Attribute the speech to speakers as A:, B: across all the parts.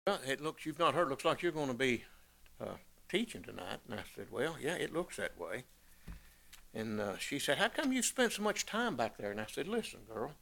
A: Well, you've not heard, looks like you're going to be teaching tonight. And I said, well, yeah, it looks that way. And she said, how come you spent so much time back there? And I said, listen, girl,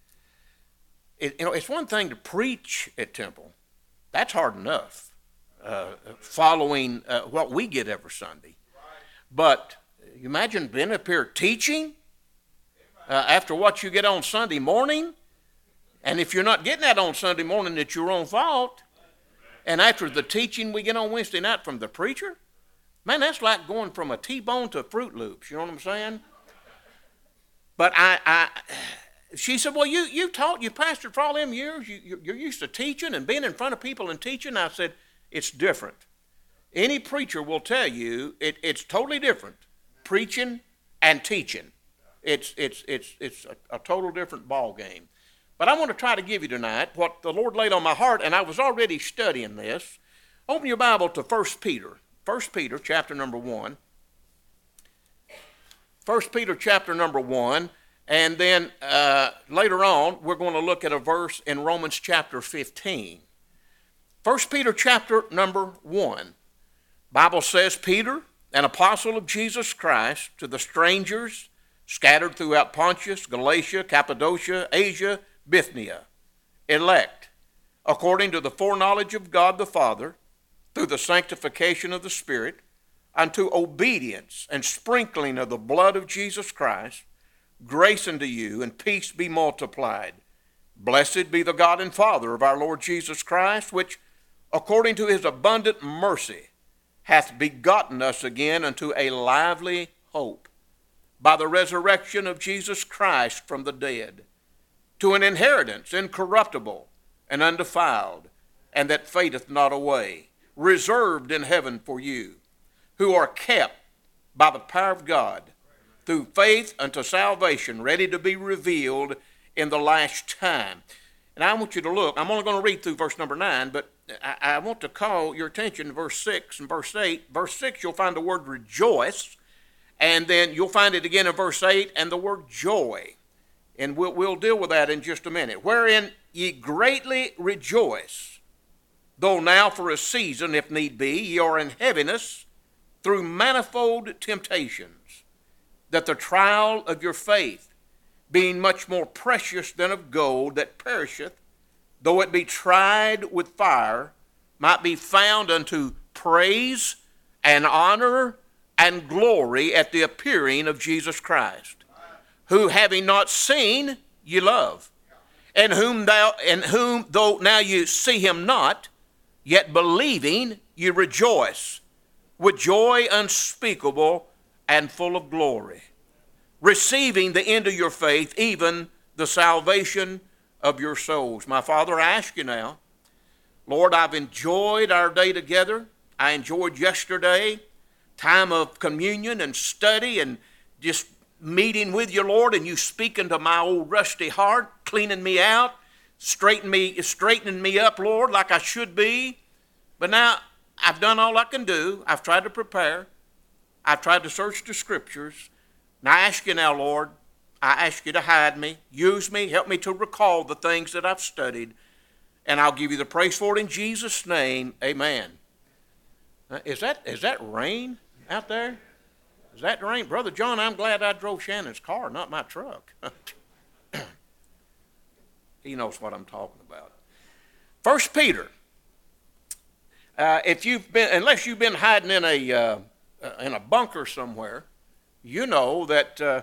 A: it's one thing to preach at Temple. That's hard enough, following what we get every Sunday. But you imagine being up here teaching after what you get on Sunday morning. And if you're not getting that on Sunday morning, it's your own fault. And after the teaching we get on Wednesday night from the preacher, man, that's like going from a T-bone to Fruit Loops. You know what I'm saying? But she said, well, you pastored for all them years. You're used to teaching and being in front of people and teaching. I said, it's different. Any preacher will tell you it's totally different, preaching and teaching. It's a total different ball game. But I want to try to give you tonight what the Lord laid on my heart, and I was already studying this. Open your Bible to 1 Peter. 1 Peter chapter number 1. 1 Peter chapter number 1, and then later on we're going to look at a verse in Romans chapter 15. 1 Peter chapter number 1. Bible says, Peter, an apostle of Jesus Christ, to the strangers scattered throughout Pontus, Galatia, Cappadocia, Asia, Bithynia, elect, according to the foreknowledge of God the Father, through the sanctification of the Spirit, unto obedience and sprinkling of the blood of Jesus Christ, grace unto you and peace be multiplied. Blessed be the God and Father of our Lord Jesus Christ, which, according to his abundant mercy, hath begotten us again unto a lively hope, by the resurrection of Jesus Christ from the dead, to an inheritance incorruptible and undefiled, and that fadeth not away, reserved in heaven for you, who are kept by the power of God, through faith unto salvation, ready to be revealed in the last time. And I want you to look, I'm only going to read through verse number 9, but I want to call your attention to verse 6 and verse 8. Verse 6, you'll find the word rejoice, and then you'll find it again in verse 8, and the word joy. And we'll deal with that in just a minute. Wherein ye greatly rejoice, though now for a season, if need be, ye are in heaviness through manifold temptations, that the trial of your faith, being much more precious than of gold that perisheth, though it be tried with fire, might be found unto praise and honor and glory at the appearing of Jesus Christ, who having not seen ye love, and whom though now you see him not, yet believing ye rejoice with joy unspeakable and full of glory, receiving the end of your faith, even the salvation of your souls. My Father, I ask you now, Lord, I've enjoyed our day together. I enjoyed yesterday, time of communion and study and just meeting with you, Lord, and you speaking to my old rusty heart, cleaning me out, straightening me up, Lord, like I should be. But now I've done all I can do. I've tried to prepare. I've tried to search the scriptures. And I ask you now, Lord, I ask you to hide me, use me, help me to recall the things that I've studied, and I'll give you the praise for it in Jesus' name. Amen. Is that rain out there? Is that rain? Brother John, I'm glad I drove Shannon's car, not my truck. He knows what I'm talking about. 1 Peter. Unless you've been hiding in a bunker somewhere, you know that the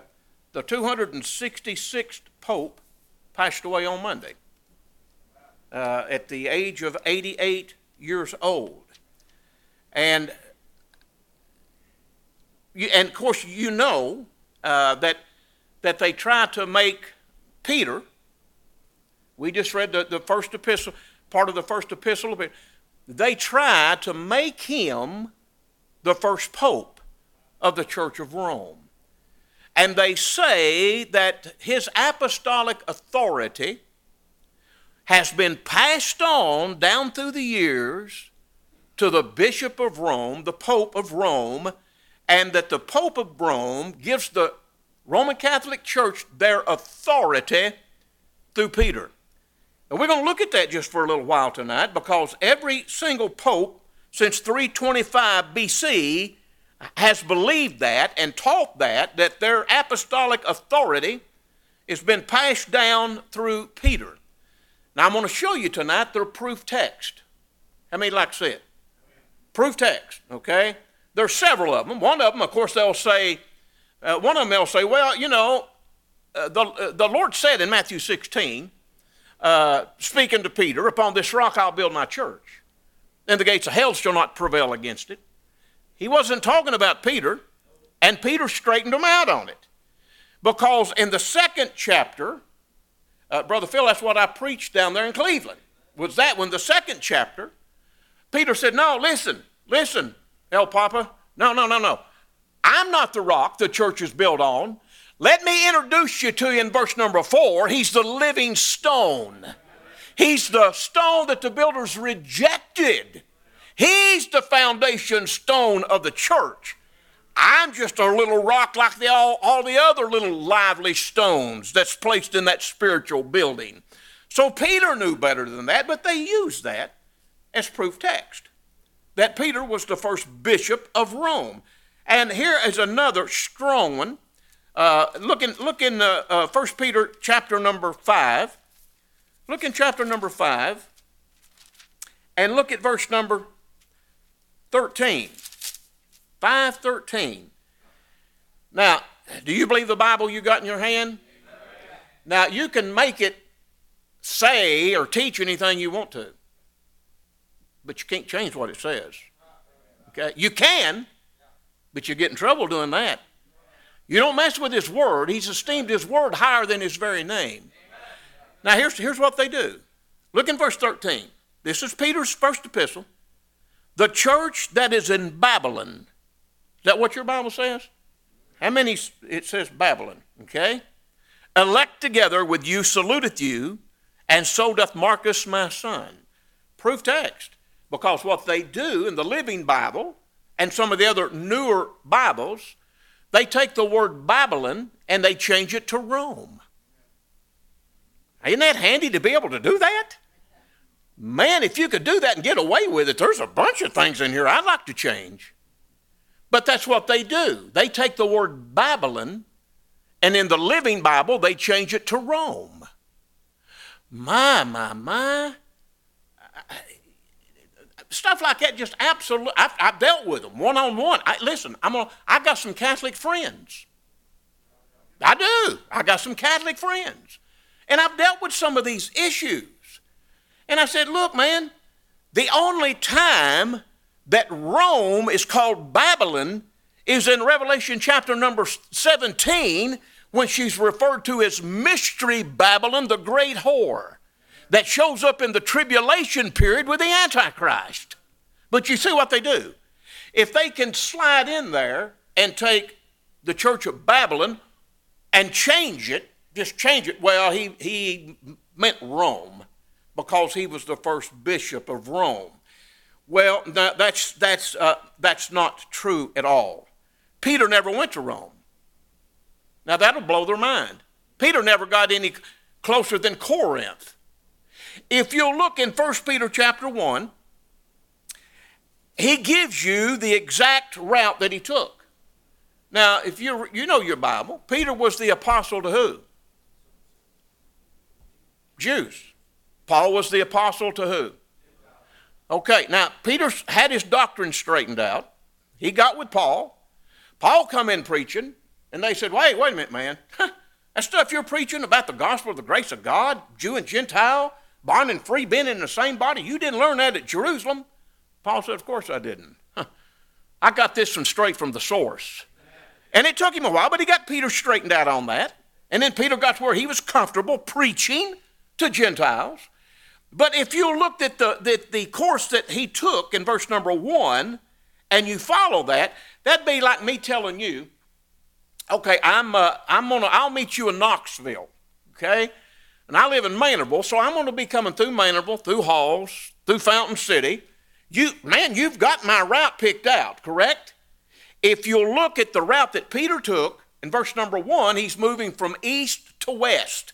A: 266th Pope passed away on Monday at the age of 88 years old. And of course, you know that they try to make Peter, we just read the first epistle, part of the first epistle, they try to make him the first pope of the Church of Rome. And they say that his apostolic authority has been passed on down through the years to the Bishop of Rome, the Pope of Rome, and that the Pope of Rome gives the Roman Catholic Church their authority through Peter. And we're going to look at that just for a little while tonight, because every single pope since 325 BC has believed that and taught that their apostolic authority has been passed down through Peter. Now, I'm going to show you tonight their proof text. How many like to see it? Proof text, okay? There are several of them. One of them, of course, they'll say, well, you know, the Lord said in Matthew 16, speaking to Peter, upon this rock I'll build my church, and the gates of hell shall not prevail against it. He wasn't talking about Peter, and Peter straightened him out on it. Because in the second chapter, Brother Phil, that's what I preached down there in Cleveland, was that when the second chapter, Peter said, no, listen, El Papa, no. I'm not the rock the church is built on. Let me introduce you to you in verse number 4. He's the living stone. He's the stone that the builders rejected. He's the foundation stone of the church. I'm just a little rock like all the other little lively stones that's placed in that spiritual building. So Peter knew better than that, but they used that as proof text, that Peter was the first bishop of Rome. And here is another strong one. Look in 1 Peter chapter number 5. Look in chapter number 5 and look at verse number 13. 5:13. Now, do you believe the Bible you got in your hand? Now, you can make it say or teach anything you want to, but you can't change what it says. Okay? You can, but you get in trouble doing that. You don't mess with his word. He's esteemed his word higher than his very name. Now, here's what they do. Look in verse 13. This is Peter's first epistle. The church that is in Babylon. Is that what your Bible says? How many? It says Babylon, okay? Elect together with you saluteth you, and so doth Marcus my son. Proof text. Because what they do in the Living Bible and some of the other newer Bibles, they take the word Babylon and they change it to Rome. Isn't that handy to be able to do that? Man, if you could do that and get away with it, there's a bunch of things in here I'd like to change. But that's what they do. They take the word Babylon, and in the Living Bible, they change it to Rome. My. Stuff like that, just absolutely. I've dealt with them one-on-one. Listen, I got some Catholic friends. I do. I got some Catholic friends. And I've dealt with some of these issues. And I said, look, man, the only time that Rome is called Babylon is in Revelation chapter number 17, when she's referred to as Mystery Babylon, the great whore, that shows up in the tribulation period with the Antichrist. But you see what they do. If they can slide in there and take the church of Babylon and change it, just change it, well, he meant Rome because he was the first bishop of Rome. Well, that's not true at all. Peter never went to Rome. Now, that'll blow their mind. Peter never got any closer than Corinth. If you'll look in 1 Peter chapter 1, he gives you the exact route that he took. Now, if you know your Bible, Peter was the apostle to who? Jews. Paul was the apostle to who? Okay, now Peter had his doctrine straightened out. He got with Paul. Paul come in preaching, and they said, wait a minute, man. That stuff you're preaching about the gospel of the grace of God, Jew and Gentile, bond and free being in the same body, you didn't learn that at Jerusalem? Paul said, of course I didn't. I got this one straight from the source. And it took him a while, but he got Peter straightened out on that. And then Peter got to where he was comfortable preaching to Gentiles. But if you looked at the course that he took in verse number 1, and you follow that, that'd be like me telling you, okay, I'll meet you in Knoxville, okay? And I live in Maynardville, so I'm going to be coming through Maynardville, through Halls, through Fountain City. You've got my route picked out, correct? If you'll look at the route that Peter took, in verse number 1, he's moving from east to west.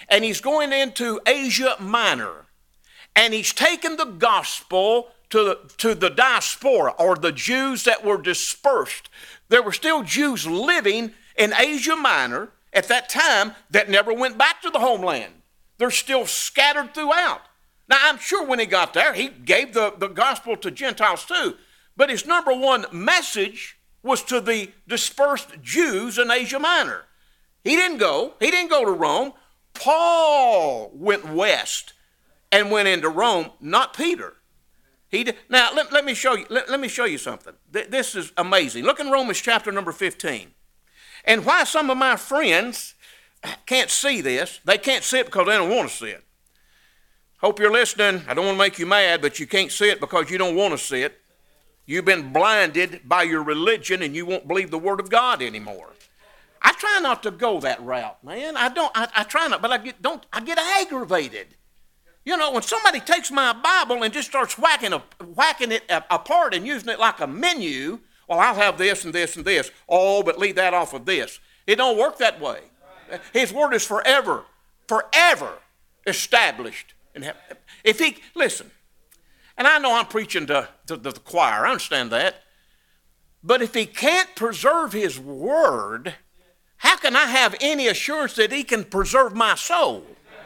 A: and he's going into Asia Minor, and he's taken the gospel to the diaspora, or the Jews that were dispersed. There were still Jews living in Asia Minor at that time that never went back to the homeland. They're still scattered throughout. Now, I'm sure when he got there, he gave the gospel to Gentiles too. But his number one message was to the dispersed Jews in Asia Minor. He didn't go to Rome. Paul went west and went into Rome, not Peter. Now, let me show you something. This is amazing. Look in Romans chapter number 15. And why some of my friends can't see this, they can't see it because they don't want to see it. Hope you're listening. I don't want to make you mad, but you can't see it because you don't want to see it. You've been blinded by your religion and you won't believe the Word of God anymore. I try not to go that route, man. I try not, but I get aggravated. You know, when somebody takes my Bible and just starts whacking it apart and using it like a menu, well, I'll have this and this and this. Oh, but leave that off of this. It don't work that way. His Word is forever established. If he, listen, and I know I'm preaching to the choir, I understand that, but if he can't preserve his Word, how can I have any assurance that he can preserve my soul?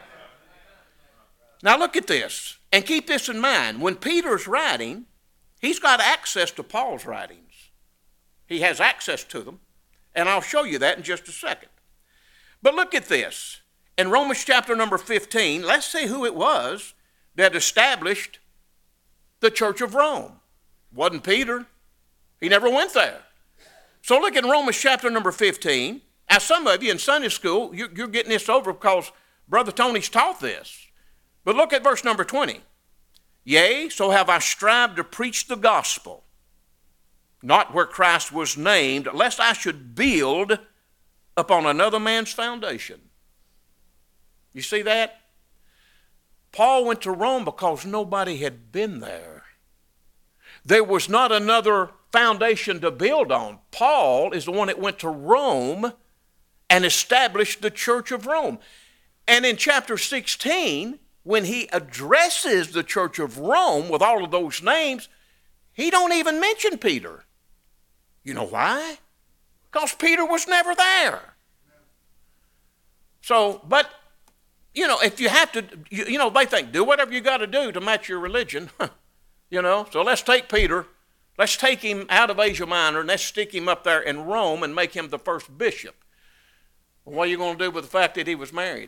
A: Now look at this, and keep this in mind. When Peter's writing, he's got access to Paul's writings. He has access to them, and I'll show you that in just a second. But look at this. In Romans chapter number 15, let's see who it was that established the church of Rome. Wasn't Peter. He never went there. So look at Romans chapter number 15. Now some of you in Sunday school, you're getting this over because Brother Tony's taught this. But look at verse number 20. Yea, so have I strived to preach the gospel, not where Christ was named, lest I should build upon another man's foundation. You see that? Paul went to Rome because nobody had been there. There was not another foundation to build on. Paul is the one that went to Rome and established the church of Rome. And in chapter 16, when he addresses the church of Rome with all of those names, he don't even mention Peter. You know why? Because Peter was never there. So, but, you know, if you have to, you know, they think, do whatever you got to do to match your religion. You know, so let's take Peter, let's take him out of Asia Minor, and let's stick him up there in Rome and make him the first bishop. Well, what are you going to do with the fact that he was married?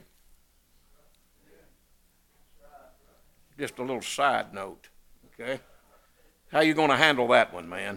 A: Just a little side note, okay? How are you going to handle that one, man?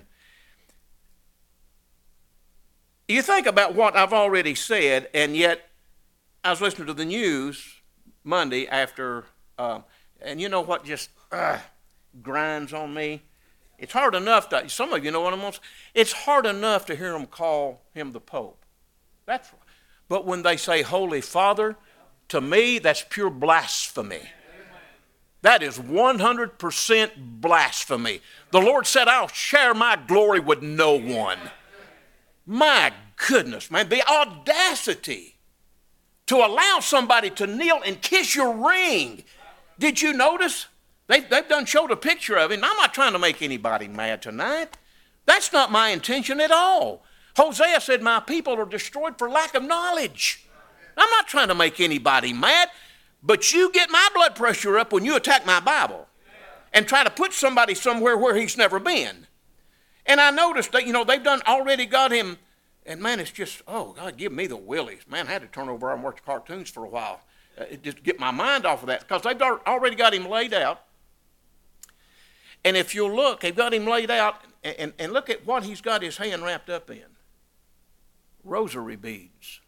A: You think about what I've already said, and yet I was listening to the news Monday after, and you know what just grinds on me? It's hard enough to, some of you know what I'm going to say, it's hard enough to hear them call him the Pope. That's right. But when they say Holy Father, to me, that's pure blasphemy. That is 100% blasphemy. The Lord said, I'll share my glory with no one. My goodness, man, the audacity to allow somebody to kneel and kiss your ring. Did you notice? They've done showed a picture of him. I'm not trying to make anybody mad tonight. That's not my intention at all. Hosea said, my people are destroyed for lack of knowledge. I'm not trying to make anybody mad. But you get my blood pressure up when you attack my Bible and try to put somebody somewhere where he's never been. And I noticed that, you know, they've already got him, and man, it's just, oh, God, give me the willies. Man, I had to turn over and watch cartoons for a while. Just get my mind off of that because they've already got him laid out. And if you'll look, they've got him laid out, and look at what he's got his hand wrapped up in. Rosary beads.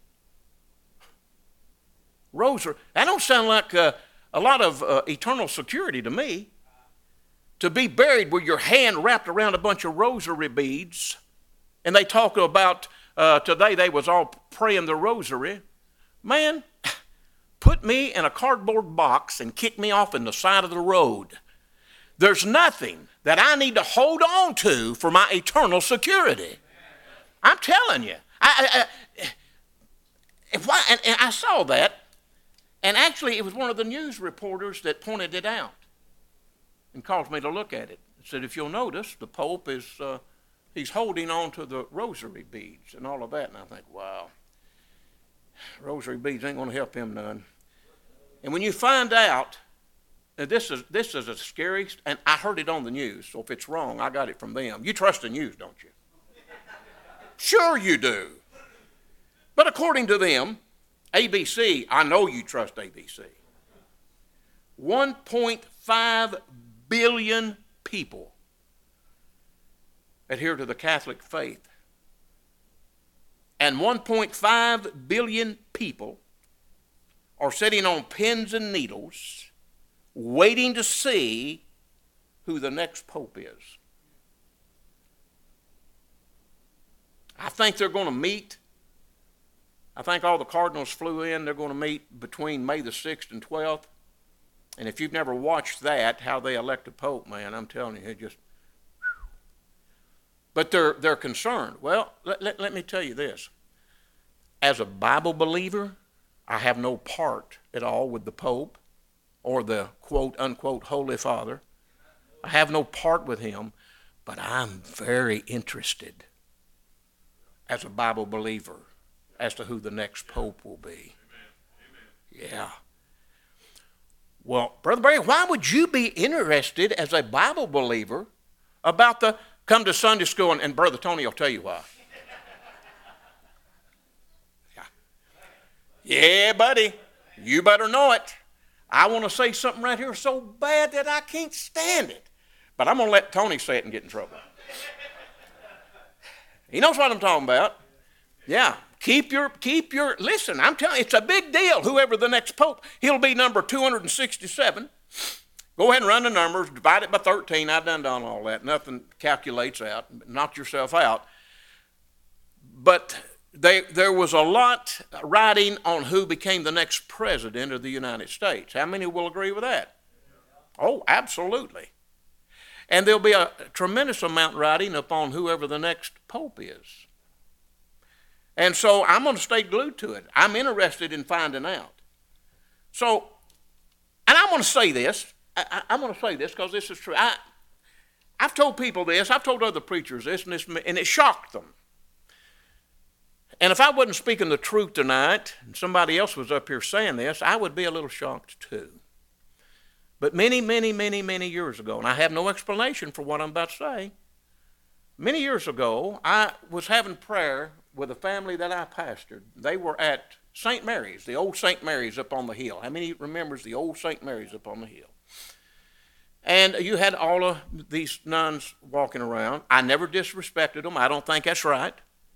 A: Rosary. That don't sound like a lot of eternal security to me. To be buried with your hand wrapped around a bunch of rosary beads. And they talk about, today they was all praying the rosary. Man, put me in a cardboard box and kick me off in the side of the road. There's nothing that I need to hold on to for my eternal security. I'm telling you. And I saw that. And actually, it was one of the news reporters that pointed it out and caused me to look at it. It said, if you'll notice, the Pope is, he's holding on to the rosary beads and all of that. And I think, wow, rosary beads ain't going to help him none. And when you find out, this is a scary, and I heard it on the news, so if it's wrong, I got it from them. You trust the news, don't you? Sure you do. But according to them, ABC, I know you trust ABC. 1.5 billion people adhere to the Catholic faith. And 1.5 billion people are sitting on pins and needles waiting to see who the next pope is. I think they're going to meet. I think all the cardinals flew in. They're going to meet between May the 6th and 12th. And if you've never watched that, how they elect a pope, man, I'm telling you, it just... But they're concerned. Well, let me tell you this. As a Bible believer, I have no part at all with the Pope or the quote-unquote Holy Father. I have no part with him, but I'm very interested as a Bible believer as to who the next Pope will be. Amen. Yeah. Well, Brother Barry, why would you be interested as a Bible believer about the come to Sunday school? And Brother Tony will tell you why. Yeah, buddy, you better know it. I want to say something right here so bad that I can't stand it. But I'm going to let Tony say it and get in trouble. He knows what I'm talking about. Yeah, keep your, listen, I'm telling you, it's a big deal. Whoever the next pope, he'll be number 267. Go ahead and run the numbers, divide it by 13. I've done all that. Nothing calculates out. Knock yourself out. But there was a lot riding on who became the next president of the United States. How many will agree with that? Oh, absolutely. And there'll be a tremendous amount riding upon whoever the next pope is. And so I'm going to stay glued to it. I'm interested in finding out. So, and I'm going to say this. I'm going to say this because this is true. I've told people this. I've told other preachers this, and it shocked them. And if I wasn't speaking the truth tonight, and somebody else was up here saying this, I would be a little shocked too. But many, many, many, many years ago, and I have no explanation for what I'm about to say, many years ago, I was having prayer with a family that I pastored. They were at St. Mary's, the old St. Mary's up on the hill. How many remembers the old St. Mary's up on the hill? And you had all of these nuns walking around. I never disrespected them. I don't think that's right.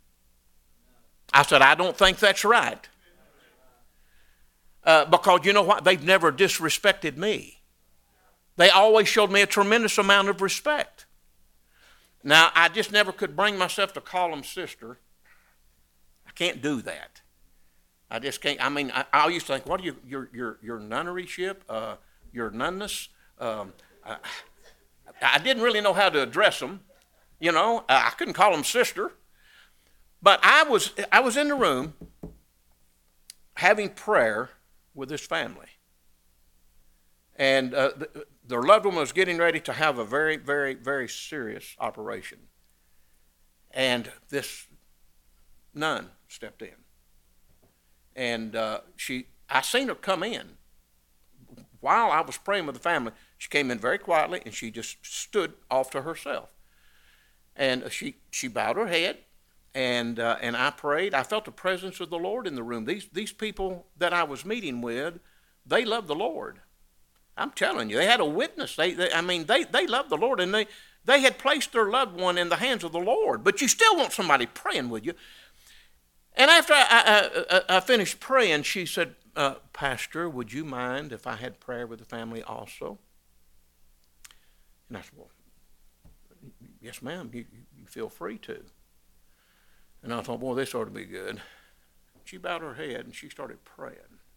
A: I said, I don't think that's right. Because you know what? They've never disrespected me. They always showed me a tremendous amount of respect. Now, I just never could bring myself to call them sister. I can't do that. I just can't. I mean, I used to think, what are you, your nunneryship, your nunness? I didn't really know how to address them. You know, I couldn't call them sister. But I was in the room having prayer with this family. And their loved one was getting ready to have a very, very, very serious operation. And this nun stepped in. And I seen her come in. While I was praying with the family, she came in very quietly and she just stood off to herself. And she bowed her head. And I prayed. I felt the presence of the Lord in the room. These people that I was meeting with, they love the Lord. I'm telling you, they had a witness. They love the Lord, and they had placed their loved one in the hands of the Lord. But you still want somebody praying with you. And after I finished praying, she said, Pastor, would you mind if I had prayer with the family also? And I said, well, yes, ma'am, you feel free to. And I thought, boy, this ought to be good. She bowed her head and she started praying.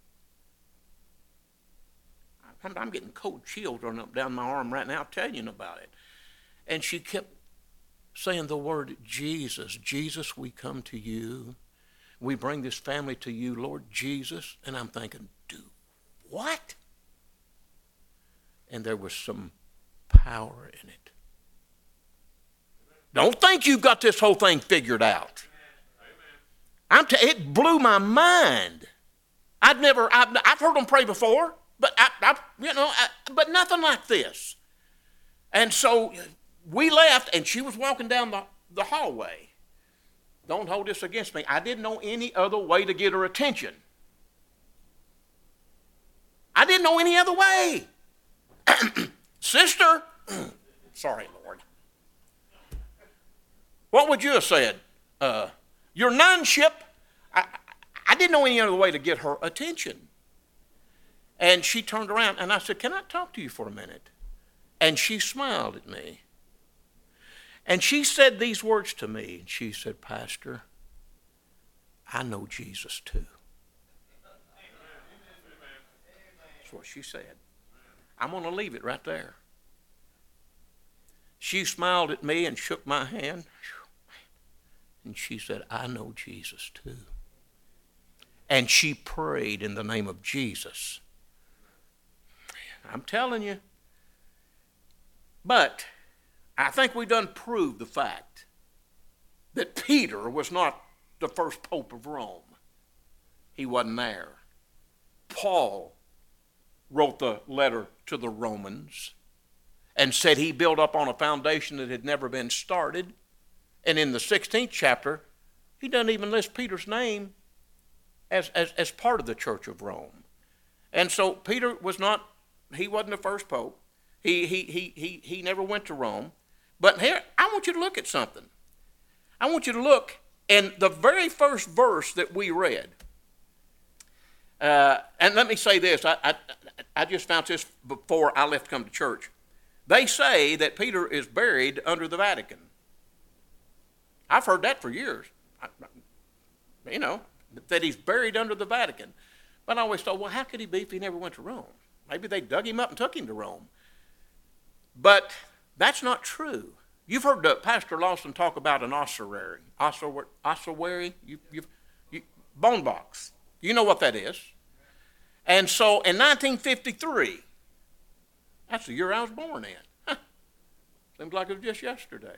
A: I'm getting cold chills running up down my arm right now telling you about it. And she kept saying the word Jesus. Jesus, we come to you. We bring this family to you, Lord Jesus. And I'm thinking, do what? And there was some power in it. Don't think you've got this whole thing figured out. It blew my mind. I've heard them pray before, but but nothing like this. And so we left, and she was walking down the hallway. Don't hold this against me. I didn't know any other way to get her attention. I didn't know any other way. Sister, sorry, Lord. What would you have said? Your nunship. I didn't know any other way to get her attention. And she turned around, and I said, can I talk to you for a minute? And she smiled at me. And she said these words to me. She said, Pastor, I know Jesus too. That's what she said. I'm going to leave it right there. She smiled at me and shook my hand. And she said, I know Jesus too. And she prayed in the name of Jesus. I'm telling you. But I think we done proved the fact that Peter was not the first pope of Rome. He wasn't there. Paul wrote the letter to the Romans and said he built up on a foundation that had never been started. And in the 16th chapter, he doesn't even list Peter's name as part of the Church of Rome. And so Peter wasn't the first pope. He never went to Rome. But here, I want you to look at something. I want you to look in the very first verse that we read. And let me say this. I just found this before I left to come to church. They say that Peter is buried under the Vatican. I've heard that for years. That he's buried under the Vatican. But I always thought, well, how could he be if he never went to Rome? Maybe they dug him up and took him to Rome. But that's not true. You've heard Pastor Lawson talk about an ossuary. Ossuary? Bone box. You know what that is. And so in 1953, that's the year I was born in. Seems like it was just yesterday.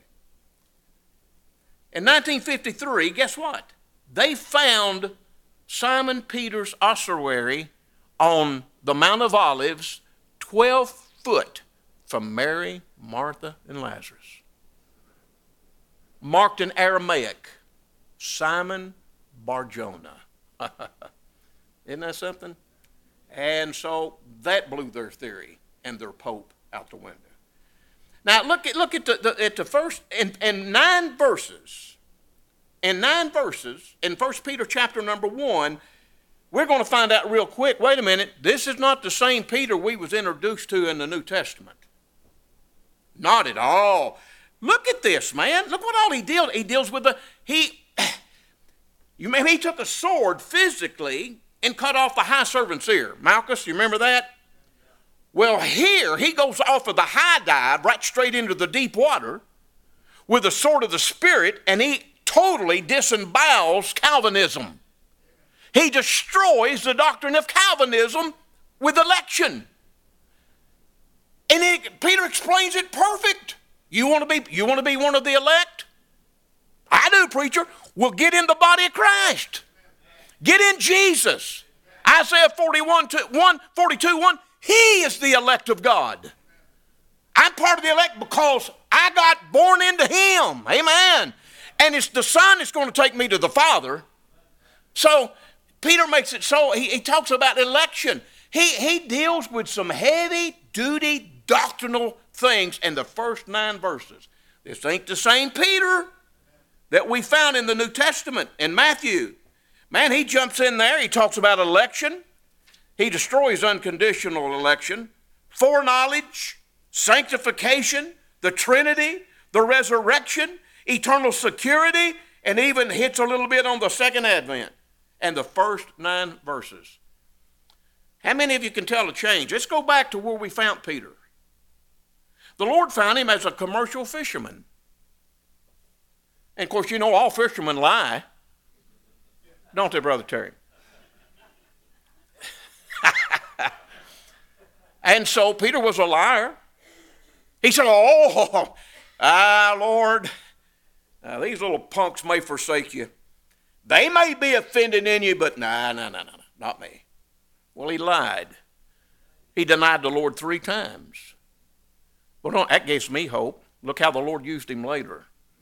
A: In 1953, guess what? They found Simon Peter's ossuary on the Mount of Olives, 12 foot from Mary, Martha, and Lazarus. Marked in Aramaic, Simon Bar-Jonah. Isn't that something? And so that blew their theory and their pope out the window. Now look at the first in 9 verses. In 9 verses, in 1 Peter chapter number 1, we're going to find out real quick, wait a minute, this is not the same Peter we was introduced to in the New Testament. Not at all. Look at this, man. Look what all he deals. He deals with he took a sword physically and cut off the high servant's ear. Malchus, you remember that? Well, here he goes off of the high dive right straight into the deep water with the sword of the Spirit, and he totally disembowels Calvinism. He destroys the doctrine of Calvinism with election. And Peter explains it perfect. You want to be one of the elect? I do, preacher. Well, get in the body of Christ. Get in Jesus. Isaiah 42:1, he is the elect of God. I'm part of the elect because I got born into him. Amen. And it's the Son that's going to take me to the Father. So Peter makes it so, he talks about election. He deals with some heavy-duty doctrinal things in the first 9 verses. This ain't the same Peter that we found in the New Testament in Matthew. Man, he jumps in there. He talks about election. He destroys unconditional election, foreknowledge, sanctification, the Trinity, the resurrection, eternal security, and even hits a little bit on the second advent and the first 9 verses. How many of you can tell a change? Let's go back to where we found Peter. The Lord found him as a commercial fisherman. And of course, you know all fishermen lie. Don't they, Brother Terry? And so Peter was a liar. He said, Lord, these little punks may forsake you. They may be offended in you, but no, not me. Well, he lied. He denied the Lord 3 times. Well, that gives me hope. Look how the Lord used him later.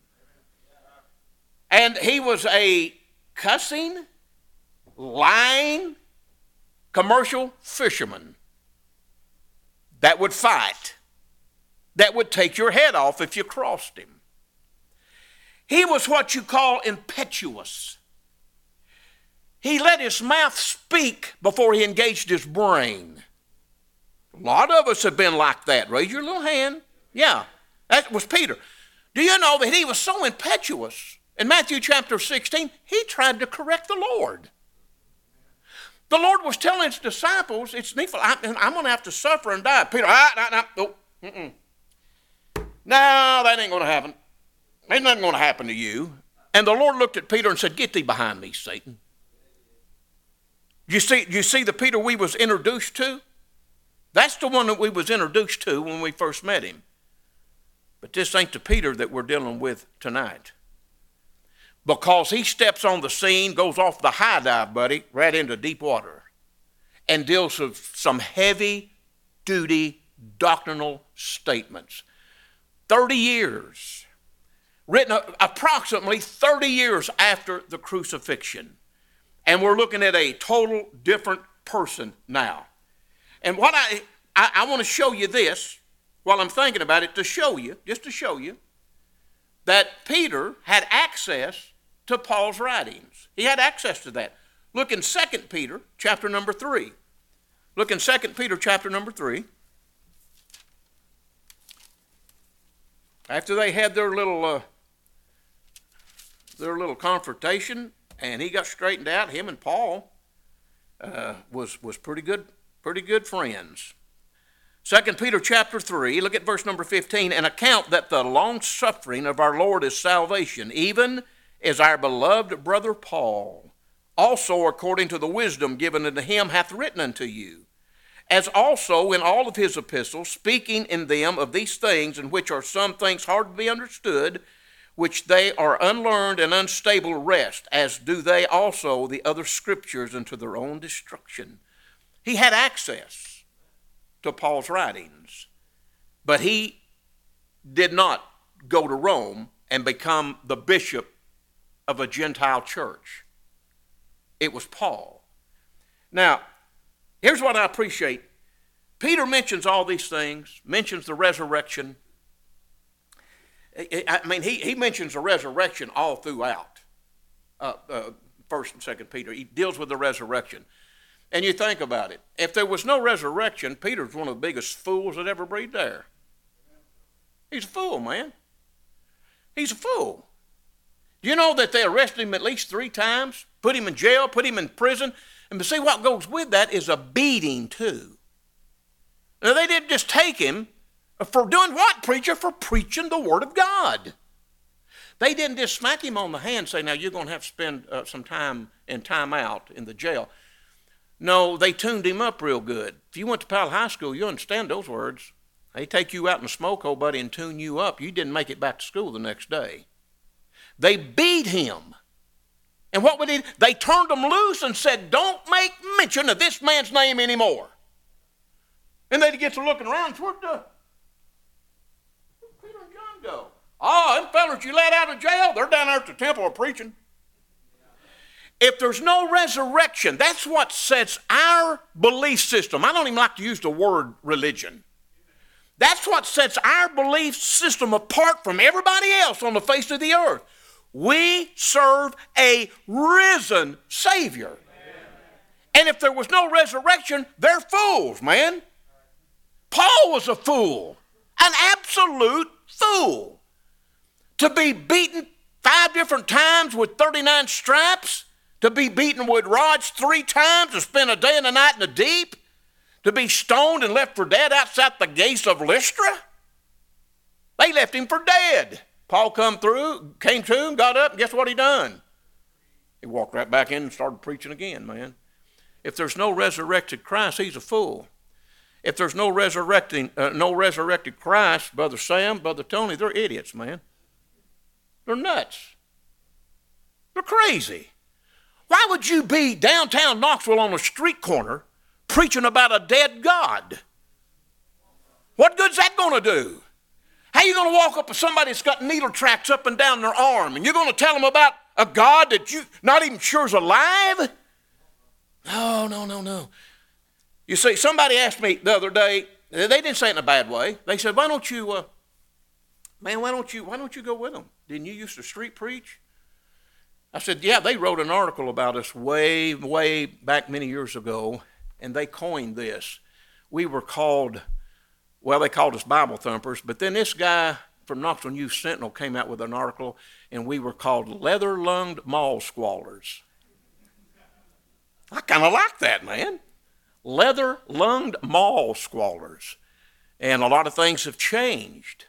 A: And he was a cussing, lying, commercial fisherman that would fight, that would take your head off if you crossed him. He was what you call impetuous. He let his mouth speak before he engaged his brain. A lot of us have been like that. Raise your little hand. Yeah, that was Peter. Do you know that he was so impetuous? In Matthew chapter 16, he tried to correct the Lord. The Lord was telling his disciples, it's needful, I'm going to have to suffer and die. Peter, no, that ain't going to happen. Ain't nothing going to happen to you. And the Lord looked at Peter and said, get thee behind me, Satan. You see the Peter we was introduced to? That's the one that we was introduced to when we first met him. But this ain't the Peter that we're dealing with tonight. Because he steps on the scene, goes off the high dive, buddy, right into deep water, and deals with some heavy-duty doctrinal statements. 30 years, written approximately 30 years after the crucifixion. And we're looking at a total different person now. And what I want to show you this while I'm thinking about it, just to show you, that Peter had access to Paul's writings. He had access to that. Look in 2 Peter chapter number 3. Look in 2 Peter chapter number 3. After they had their little confrontation and he got straightened out, him and Paul was pretty good friends. 2 Peter chapter 3, look at verse number 15, and account that the long suffering of our Lord is salvation, even as our beloved brother Paul, also according to the wisdom given unto him, hath written unto you, as also in all of his epistles, speaking in them of these things, in which are some things hard to be understood, which they are unlearned and unstable rest, as do they also the other scriptures unto their own destruction. He had access to Paul's writings, but he did not go to Rome and become the bishop of a Gentile church. It was Paul. Now, here's what I appreciate. Peter mentions all these things, mentions the resurrection. I mean, he mentions the resurrection all throughout 1st and 2nd Peter. He deals with the resurrection. And you think about it. If there was no resurrection, Peter's one of the biggest fools that ever breathed air. He's a fool, man. He's a fool. Do you know that they arrested him at least 3 times, put him in jail, put him in prison? And to see what goes with that is a beating too. Now, they didn't just take him for doing what, preacher? For preaching the Word of God. They didn't just smack him on the hand and say, now you're going to have to spend some time in time out in the jail. No, they tuned him up real good. If you went to Powell High School, you understand those words. They take you out in the smoke hole, buddy, and tune you up. You didn't make it back to school the next day. They beat him. And what would they turned him loose and said, don't make mention of this man's name anymore. And they get to looking around, where'd Peter and John go? Oh, them fellas you let out of jail, they're down there at the temple preaching. If there's no resurrection, that's what sets our belief system. I don't even like to use the word religion. That's what sets our belief system apart from everybody else on the face of the earth. We serve a risen Savior. And if there was no resurrection, they're fools, man. Paul was a fool, an absolute fool. To be beaten 5 different times with 39 straps, to be beaten with rods 3 times, to spend a day and a night in the deep, to be stoned and left for dead outside the gates of Lystra. They left him for dead. Paul came to and got up, and guess what he done? He walked right back in and started preaching again, man. If there's no resurrected Christ, he's a fool. if there's no resurrected Christ, Brother Sam, Brother Tony, they're idiots, man. They're nuts. They're crazy. Why would you be downtown Knoxville on a street corner preaching about a dead God? What good's that going to do? How are you going to walk up to somebody that's got needle tracks up and down their arm, and you're going to tell them about a God that you're not even sure is alive? No. You see, somebody asked me the other day, they didn't say it in a bad way. They said, why don't you go with them? Didn't you used to street preach? I said, yeah, they wrote an article about us way, way back many years ago, and they coined this. We were called, well, they called us Bible thumpers, but then this guy from Knoxville News Sentinel came out with an article, and we were called leather-lunged mall squallers. I kind of like that, man. Leather-lunged mall squallers. And a lot of things have changed.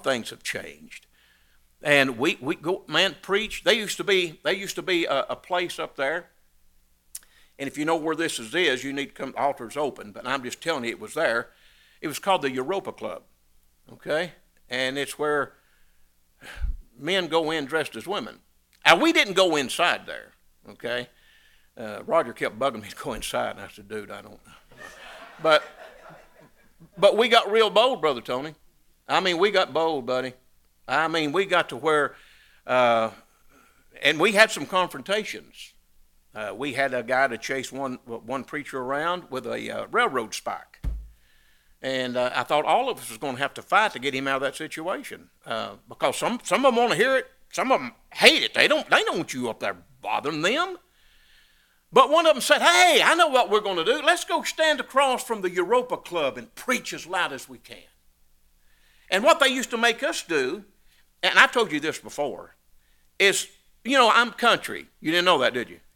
A: And we go, man, preach. They used to be a place up there. And if you know where this is, you need to come, the altar's open, but I'm just telling you it was there. It was called the Europa Club, okay? And it's where men go in dressed as women. Now, we didn't go inside there, okay? Roger kept bugging me to go inside, and I said, dude, I don't know. But we got real bold, Brother Tony. I mean, we got bold, buddy. I mean, we got to where, and we had some confrontations. We had a guy to chase one preacher around with a railroad spike. And I thought all of us was going to have to fight to get him out of that situation. Because some of them want to hear it, some of them hate it. They don't want you up there bothering them. But one of them said, hey, I know what we're going to do. Let's go stand across from the Europa Club and preach as loud as we can. And what they used to make us do, and I've told you this before, is, I'm country. You didn't know that, did you?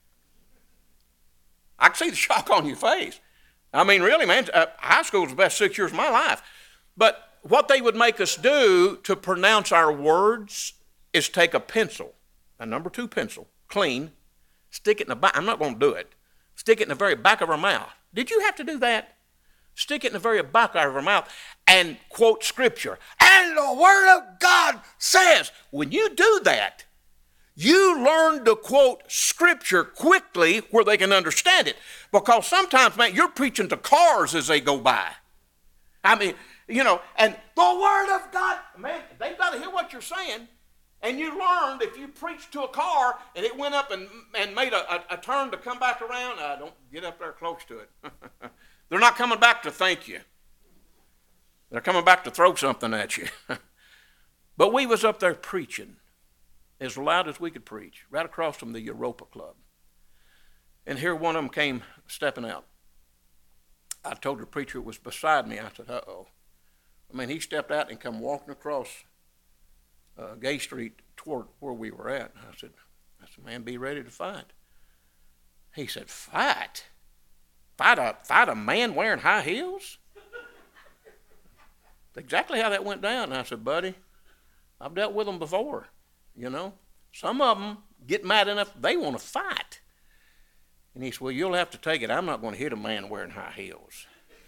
A: I can see the shock on your face. I mean, really, man, high school was the best 6 years of my life. But what they would make us do to pronounce our words is take a pencil, a number 2 pencil, clean, stick it in the back. I'm not going to do it. Stick it in the very back of our mouth. Did you have to do that? Stick it in the very back of our mouth and quote Scripture. And the Word of God says, when you do that, you learn to quote Scripture quickly where they can understand it. Because sometimes, man, you're preaching to cars as they go by. I mean, and the Word of God, man, they've got to hear what you're saying. And you learned if you preached to a car and it went up and made a turn to come back around, don't get up there close to it. They're not coming back to thank you. They're coming back to throw something at you. But we was up there preaching as loud as we could preach, right across from the Europa Club. And here one of them came stepping out. I told the preacher it was beside me. I said, uh-oh. I mean, he stepped out and come walking across Gay Street toward where we were at. I said, man, be ready to fight. He said, fight? Fight a man wearing high heels? That's exactly how that went down. And I said, buddy, I've dealt with them before, Some of them get mad enough, they want to fight. And he said, well, you'll have to take it. I'm not going to hit a man wearing high heels.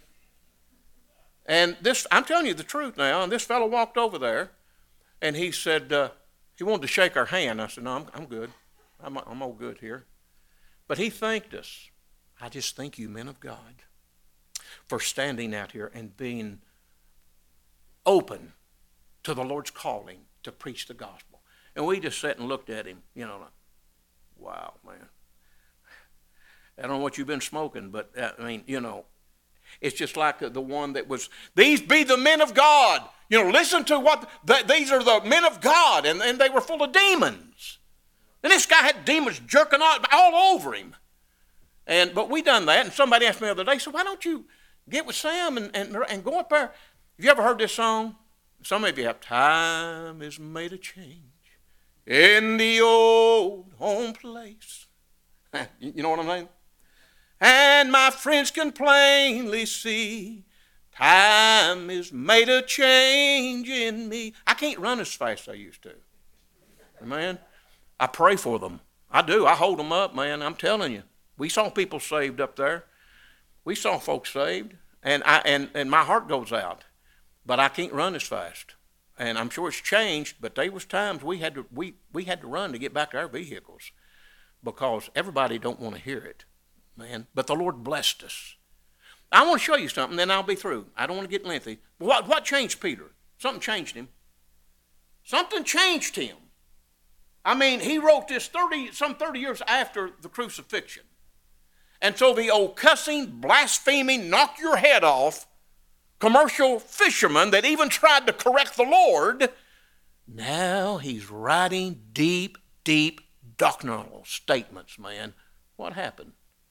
A: And this, I'm telling you the truth now, and this fellow walked over there, and he said, he wanted to shake our hand. I said, no, I'm good. I'm all good here. But he thanked us. I just thank you, men of God, for standing out here and being open to the Lord's calling to preach the gospel. And we just sat and looked at him, like, wow, man. I don't know what you've been smoking, but I mean, it's just like the one that was, these be the men of God. Listen to what, these are the men of God, and they were full of demons. And this guy had demons jerking all over him. But we done that, and somebody asked me the other day, so why don't you get with Sam and go up there? Have you ever heard this song? Some of you have. Time is made a change in the old home place. You know what I'm saying? And my friends can plainly see time is made a change in me. I can't run as fast as I used to. Man, I pray for them. I do. I hold them up, man. I'm telling you. We saw people saved up there. We saw folks saved. And my heart goes out, but I can't run as fast. And I'm sure it's changed, but there was times we had to run to get back to our vehicles because everybody don't want to hear it, man. But the Lord blessed us. I want to show you something, then I'll be through. I don't want to get lengthy. What changed Peter? Something changed him. Something changed him. I mean, he wrote this 30 years after the crucifixion. And so the old cussing, blaspheming, knock your head off commercial fisherman that even tried to correct the Lord, now he's writing deep, deep doctrinal statements, man. What happened?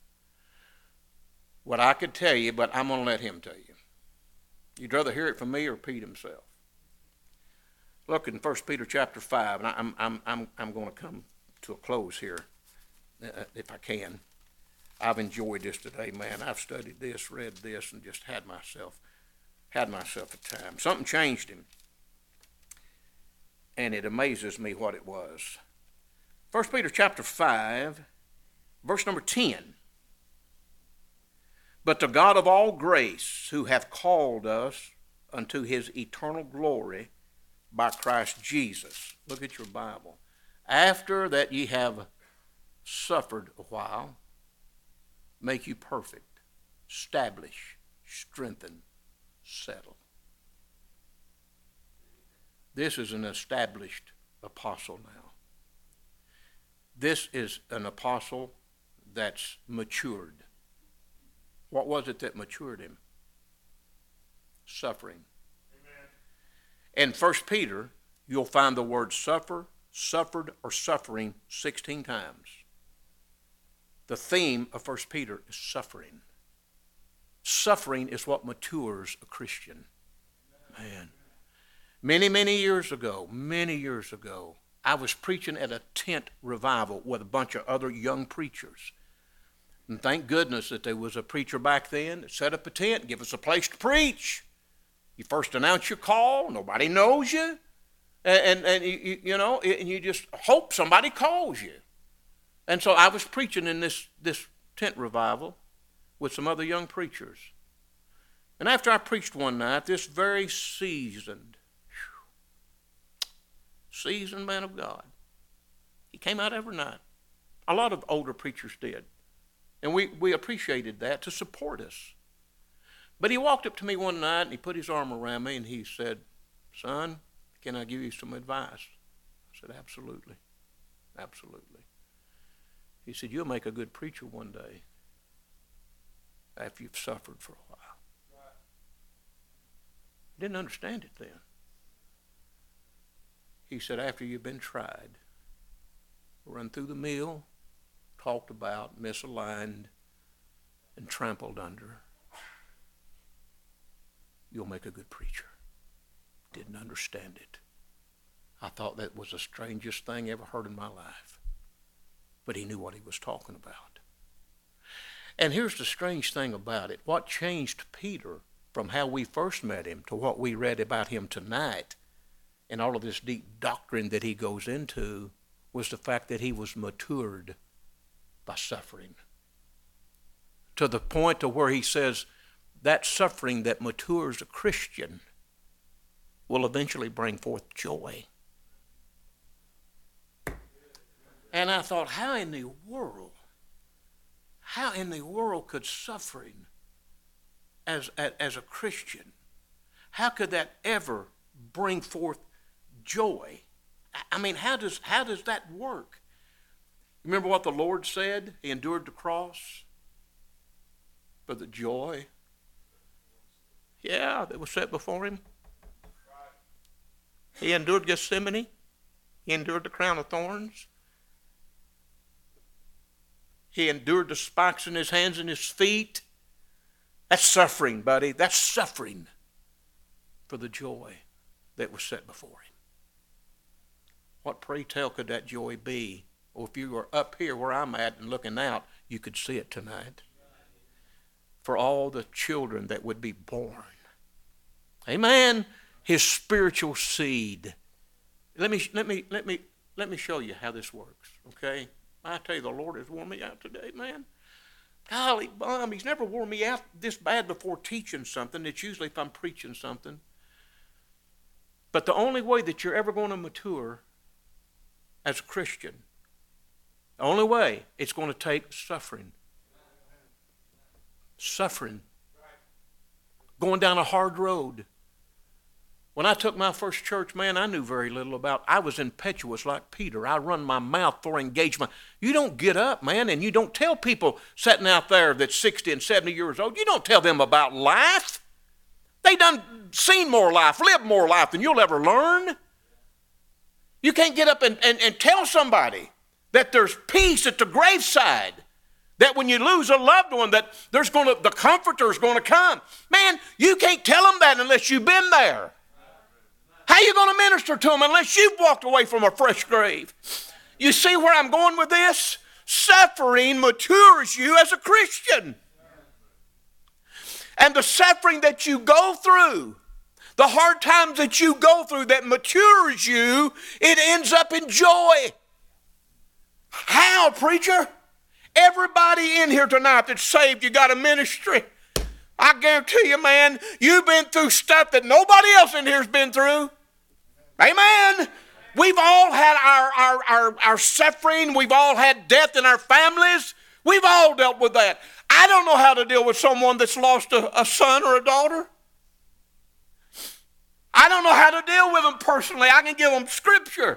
A: What I could tell you, but I'm going to let him tell you. You'd rather hear it from me or Pete himself. Look in 1 Peter chapter 5, and I'm going to come to a close here, if I can. I've enjoyed this today, man. I've studied this, read this, and just had myself a time. Something changed him, and it amazes me what it was. 1 Peter chapter 5, verse number 10. But to God of all grace, who hath called us unto his eternal glory by Christ Jesus. Look at your Bible. After that ye have suffered a while, make you perfect, establish, strengthen, settle. This is an established apostle now. This is an apostle that's matured. What was it that matured him? Suffering. Amen. In 1 Peter, you'll find the word suffer, suffered, or suffering 16 times. The theme of 1 Peter is suffering. Suffering is what matures a Christian. Man. Many years ago, I was preaching at a tent revival with a bunch of other young preachers. And thank goodness that there was a preacher back then that set up a tent, give us a place to preach. You first announce your call, nobody knows you, and you just hope somebody calls you. And so I was preaching in this tent revival with some other young preachers. And after I preached one night, this very seasoned man of God, he came out every night. A lot of older preachers did. And we appreciated that to support us. But he walked up to me one night and he put his arm around me and he said, "Son, can I give you some advice?" I said, "Absolutely. Absolutely." He said, "You'll make a good preacher one day after you've suffered for a while." Didn't understand it then. He said, after you've been tried, run through the mill, talked about, misaligned, and trampled under, you'll make a good preacher. Didn't understand it. I thought that was the strangest thing I ever heard in my life. But he knew what he was talking about. And here's the strange thing about it. What changed Peter from how we first met him to what we read about him tonight and all of this deep doctrine that he goes into was the fact that he was matured by suffering. To the point to where he says that suffering that matures a Christian will eventually bring forth joy. And I thought, how in the world could suffering as a Christian, how could that ever bring forth joy? I mean, how does that work? Remember what the Lord said? He endured the cross for the joy, that was set before him. He endured Gethsemane. He endured the crown of thorns. He endured the spikes in his hands and his feet. That's suffering, buddy. That's suffering for the joy that was set before him. What, pray tell, could that joy be? Or if you were up here where I'm at and looking out, you could see it tonight. For all the children that would be born. Amen. His spiritual seed. Let me show you how this works, okay? I tell you, the Lord has worn me out today, man. Golly bum, he's never wore me out this bad before teaching something. It's usually if I'm preaching something. But the only way that you're ever going to mature as a Christian, the only way, it's going to take suffering. Suffering. Going down a hard road. When I took my first church, man, I knew very little about. I was impetuous like Peter. I run my mouth for engagement. You don't get up, man, and you don't tell people sitting out there that's 60 and 70 years old, you don't tell them about life. They done seen more life, lived more life than you'll ever learn. You can't get up and tell somebody that there's peace at the graveside. That when you lose a loved one, that the comforter's going to come. Man, you can't tell them that unless you've been there. How are you going to minister to them unless you've walked away from a fresh grave? You see where I'm going with this? Suffering matures you as a Christian. And the suffering that you go through, the hard times that you go through that matures you, it ends up in joy. How, preacher? Everybody in here tonight that's saved, you got a ministry. I guarantee you, man, you've been through stuff that nobody else in here has been through. Amen. We've all had our suffering. We've all had death in our families. We've all dealt with that. I don't know how to deal with someone that's lost a son or a daughter. I don't know how to deal with them personally. I can give them scripture.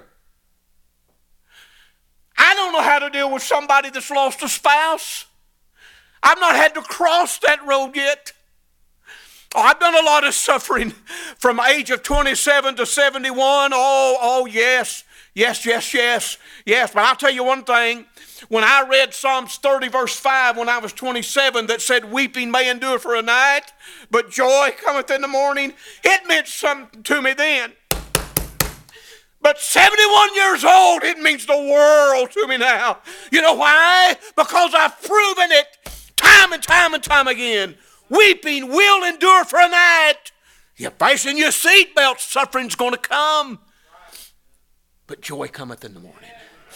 A: I don't know how to deal with somebody that's lost a spouse. I've not had to cross that road yet. Oh, I've done a lot of suffering from age of 27 to 71. Oh, yes. Yes. But I'll tell you one thing. When I read Psalms 30 verse 5 when I was 27 that said, weeping may endure for a night, but joy cometh in the morning, it meant something to me then. But 71 years old, it means the world to me now. You know why? Because I've proven it time and time again. Weeping will endure for a night. You fasten your seatbelt, suffering's going to come. But joy cometh in the morning.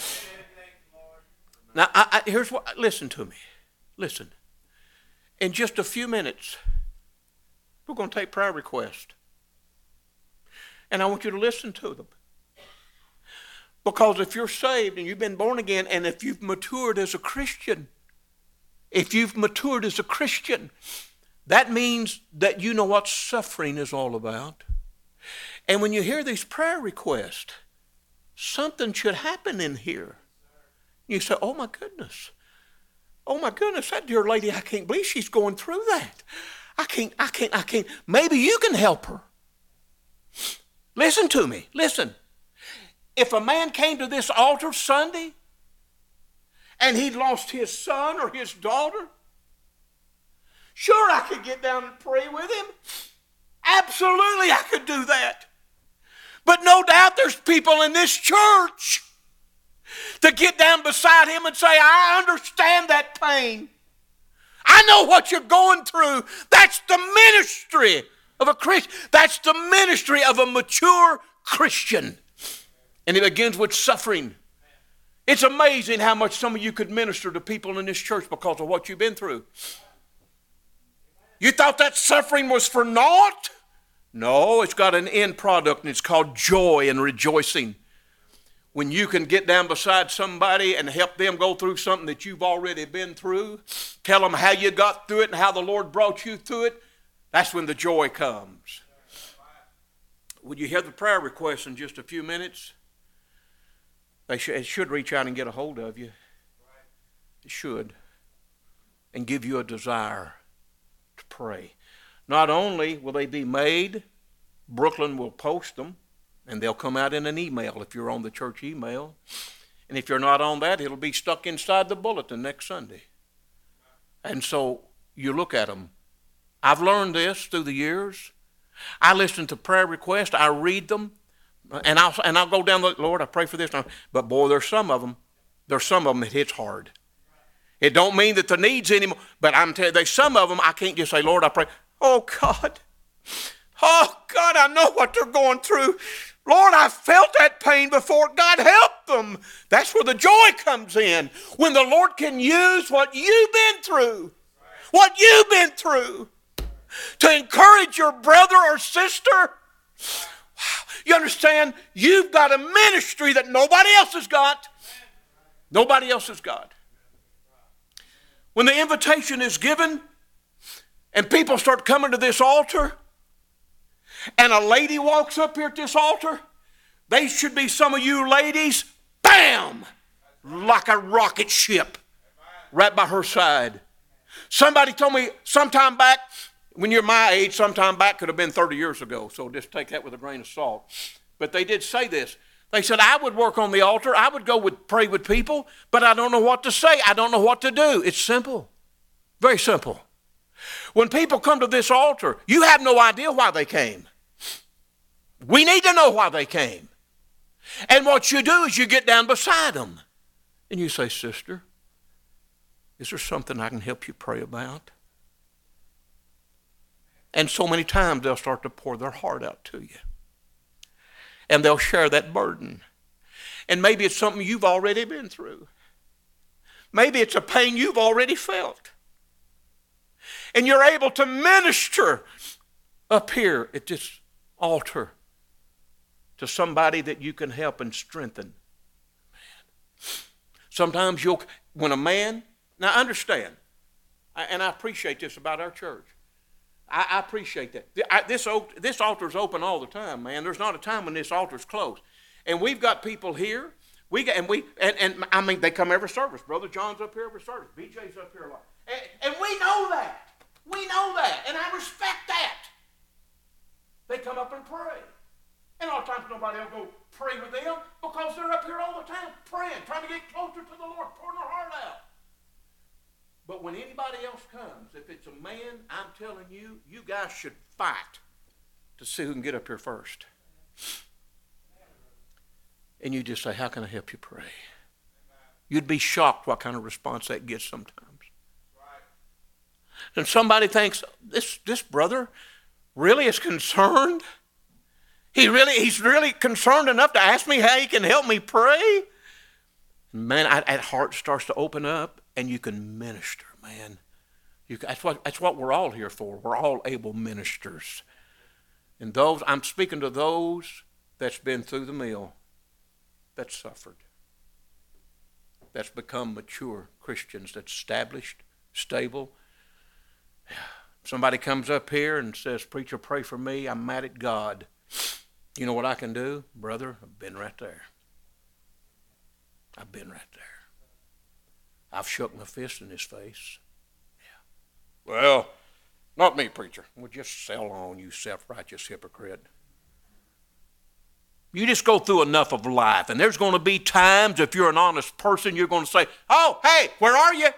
A: Now, here's what, listen to me. Listen. In just a few minutes, we're going to take prayer requests. And I want you to listen to them. Because if you're saved and you've been born again, and if you've matured as a Christian, that means that you know what suffering is all about. And when you hear these prayer requests, something should happen in here. You say, oh my goodness, that dear lady, I can't believe she's going through that. I can't. Maybe you can help her. Listen to me, listen. If a man came to this altar Sunday and he'd lost his son or his daughter, sure I could get down and pray with him. Absolutely I could do that. But no doubt there's people in this church to get down beside him and say, I understand that pain. I know what you're going through. That's the ministry of a Christian. That's the ministry of a mature Christian. And it begins with suffering. It's amazing how much some of you could minister to people in this church because of what you've been through. You thought that suffering was for naught? No, it's got an end product, and it's called joy and rejoicing. When you can get down beside somebody and help them go through something that you've already been through, tell them how you got through it and how the Lord brought you through it, that's when the joy comes. Would you hear the prayer request in just a few minutes? It should reach out and get a hold of you. It should. And give you a desire to pray. Not only will they be made, Brooklyn will post them, and they'll come out in an email if you're on the church email. And if you're not on that, it'll be stuck inside the bulletin next Sunday. And so you look at them. I've learned this through the years. I listen to prayer requests. I read them. And I'll go down the, Lord, I pray for this. But boy, there's some of them that hits hard. It don't mean that the needs anymore. But I'm telling you, there's some of them I can't just say, Lord, I pray. Oh, God, I know what they're going through. Lord, I felt that pain before. God, help them. That's where the joy comes in. When the Lord can use what you've been through, to encourage your brother or sister. You understand? You've got a ministry that nobody else has got. Nobody else has got. When the invitation is given and people start coming to this altar, and a lady walks up here at this altar, they should be some of you ladies, bam, like a rocket ship right by her side. Somebody told me sometime back, when you're my age, sometime back could have been 30 years ago, so just take that with a grain of salt. But they did say this. They said, I would work on the altar, I would pray with people, but I don't know what to say, I don't know what to do. It's simple, very simple. When people come to this altar, you have no idea why they came. We need to know why they came. And what you do is you get down beside them and you say, sister, is there something I can help you pray about? And so many times they'll start to pour their heart out to you. And they'll share that burden. And maybe it's something you've already been through. Maybe it's a pain you've already felt. And you're able to minister up here at this altar to somebody that you can help and strengthen. Sometimes when a man, now understand, and I appreciate this about our church. I appreciate that. This altar's open all the time, man. There's not a time when this altar's closed. And we've got people here. I mean, they come every service. Brother John's up here every service. BJ's up here a lot. And we know that. We know that. And I respect that. They come up and pray. And a lot of times nobody will go pray with them because they're up here all the time praying, trying to get closer to the Lord, pouring their heart out. But when anybody else comes, if it's a man, I'm telling you, you guys should fight to see who can get up here first. And you just say, how can I help you pray? You'd be shocked what kind of response that gets sometimes. And somebody thinks, this brother really is concerned? He's really concerned enough to ask me how he can help me pray? Man, that heart starts to open up and you can minister, man. That's what we're all here for. We're all able ministers. And I'm speaking to those that's been through the mill, that's suffered, that's become mature Christians, that's established, stable. Somebody comes up here and says, preacher, pray for me. I'm mad at God. You know what I can do? Brother, I've been right there. I've been right there. I've shook my fist in his face. Yeah. Well, not me, preacher. Well, just sell on, you self-righteous hypocrite. You just go through enough of life, and there's going to be times, if you're an honest person, you're going to say, oh, hey, where are you?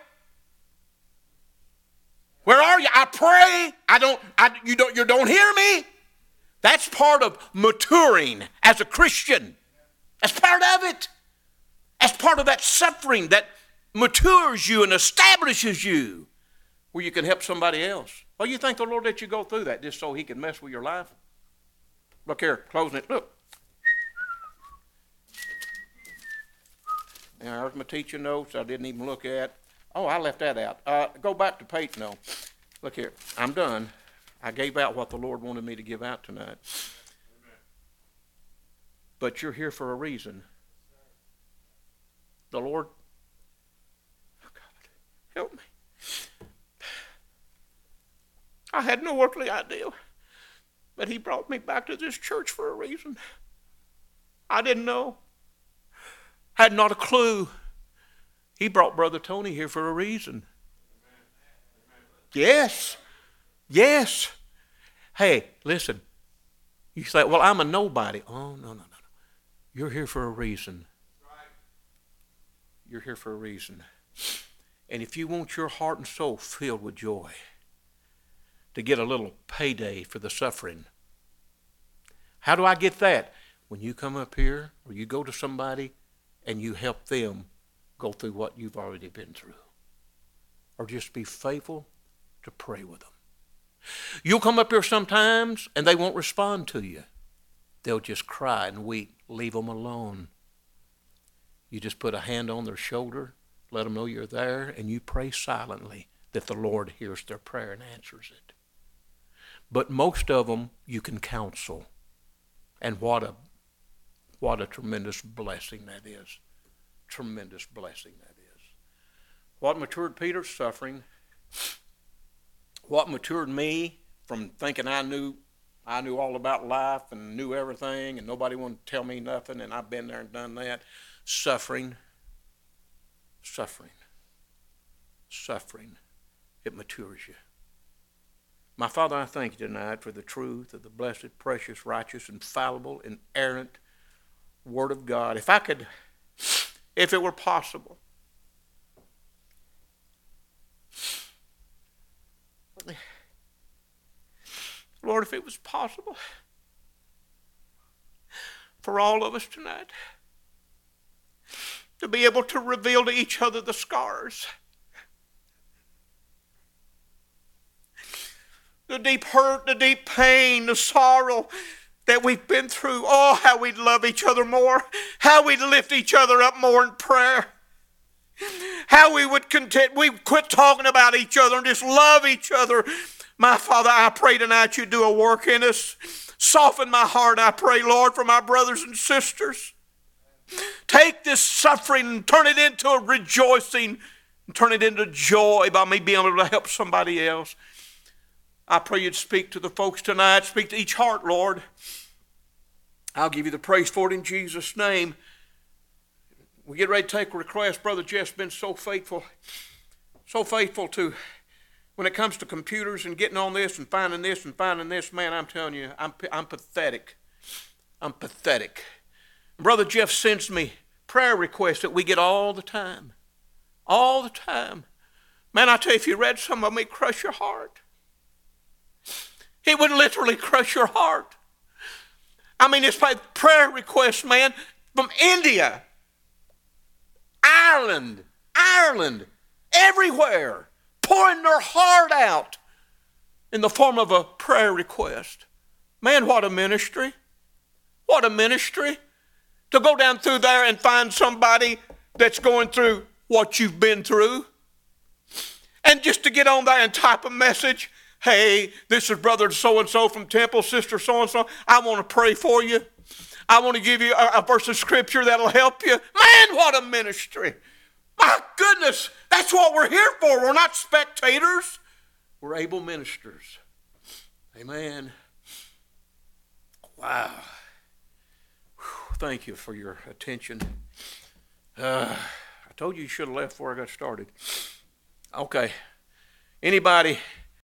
A: Where are you? I pray. You don't hear me. That's part of maturing as a Christian. That's part of it. That's part of that suffering that matures you and establishes you where you can help somebody else. Well, you think the Lord let you go through that just so he can mess with your life? Look here, closing it. Look. Now, there's my teaching notes I didn't even look at. Oh, I left that out. Go back to page, no. Look here, I'm done. I gave out what the Lord wanted me to give out tonight. But you're here for a reason. The Lord, oh God, help me. I had no earthly idea, but he brought me back to this church for a reason. I didn't know. Had not a clue. He brought Brother Tony here for a reason. Yes. Yes. Hey, listen. You say, well, I'm a nobody. Oh, no. You're here for a reason. You're here for a reason. And if you want your heart and soul filled with joy, to get a little payday for the suffering, how do I get that? When you come up here or you go to somebody and you help them go through what you've already been through. Or just be faithful to pray with them. You'll come up here sometimes and they won't respond to you. they'll just cry and weep. Leave them alone. You just put a hand on their shoulder, let them know you're there, and you pray silently that the Lord hears their prayer and answers it. But most of them you can counsel. And what a tremendous blessing that is. Tremendous blessing that is. What matured Peter's suffering, what matured me from thinking I knew all about life and knew everything and nobody wanted to tell me nothing, and I've been there and done that. Suffering. It matures you. My Father, I thank you tonight for the truth of the blessed, precious, righteous, infallible, inerrant Word of God. If it were possible, Lord, if it was possible for all of us tonight to be able to reveal to each other the scars, the deep hurt, the deep pain, the sorrow that we've been through. Oh, how we'd love each other more. How we'd lift each other up more in prayer. How we'd quit talking about each other and just love each other. My Father, I pray tonight you do a work in us. Soften my heart, I pray, Lord, for my brothers and sisters. Take this suffering and turn it into a rejoicing and turn it into joy by me being able to help somebody else. I pray you'd speak to the folks tonight. Speak to each heart, Lord. I'll give you the praise for it in Jesus' name. We get ready to take a request. Brother Jeff's been so faithful to, when it comes to computers and getting on this and finding this, man, I'm telling you, I'm pathetic. I'm pathetic. Brother Jeff sends me prayer requests that we get all the time. All the time. Man, I tell you, if you read some of them, it crush your heart. It would literally crush your heart. I mean, it's prayer requests, man, from India, Ireland, everywhere, pouring their heart out in the form of a prayer request. Man, what a ministry. What a ministry. To go down through there and find somebody that's going through what you've been through. And just to get on there and type a message. Hey, this is brother so-and-so from Temple, sister so-and-so. I want to pray for you. I want to give you a verse of scripture that'll help you. Man, what a ministry. My goodness, that's what we're here for. We're not spectators. We're able ministers. Amen. Wow. Whew, thank you for your attention. I told you should have left before I got started. Okay. Anybody